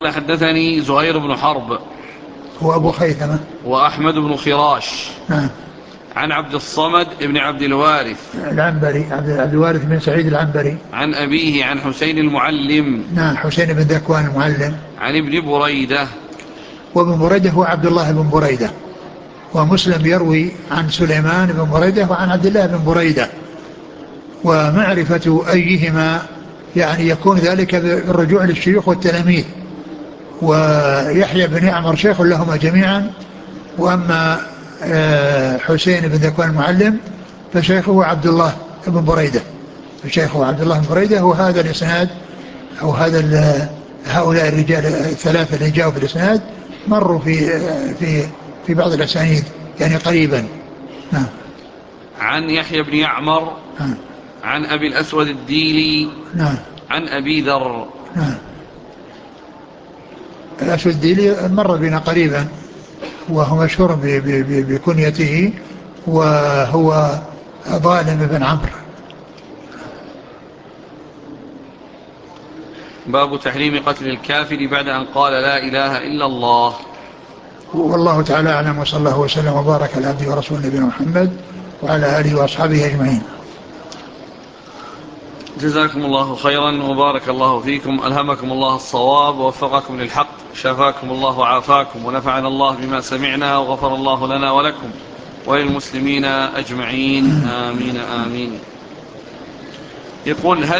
حدثني زهير بن حرب هو أبو خيثمة وأحمد بن خراش نعم عن عبد الصمد بن عبد الوارث العنبري عبد الوارث بن سعيد العنبري عن أبيه عن حسين المعلم نعم حسين بن ذكوان المعلم عن ابن بريدة. وابن بريدة هو عبد الله بن بريدة، ومسلم يروي عن سليمان بن بريدة وعن عبد الله بن بريدة، ومعرفة أيهما يعني يكون ذلك بالرجوع للشيوخ والتلاميذ. ويحيى بن يعمر شيخ لهما جميعا، وأما حسين بن ذكوان المعلم فشيخه عبد الله بن بريدة، فشيخه عبد الله بن بريدة. وهذا الإسناد أو هؤلاء الرجال الثلاثة اللي جاءوا بالإسناد مروا في بعض الأسانيد يعني قريبا. نعم. عن يحيى بن يعمر نعم. عن أبي الأسود الديلي نعم. عن أبي ذر. نعم. الأسود الديلي مر بنا قريبا، وهو مشهور بكنيته، وهو ظالم بن عمرو. باب تحريم قتل الكافر بعد أن قال لا إله إلا الله. والله تعالى أعلم، وصلى الله وسلم وبارك على عبده ورسوله نبينا محمد وعلى آله وأصحابه أجمعين. جزاكم الله خيرا وبارك الله فيكم، ألهمكم الله الصواب ووفقكم للحق، شفاكم الله وعافاكم، ونفعنا الله بما سمعنا، وغفر الله لنا ولكم وللمسلمين أجمعين، آمين آمين. يقول: هل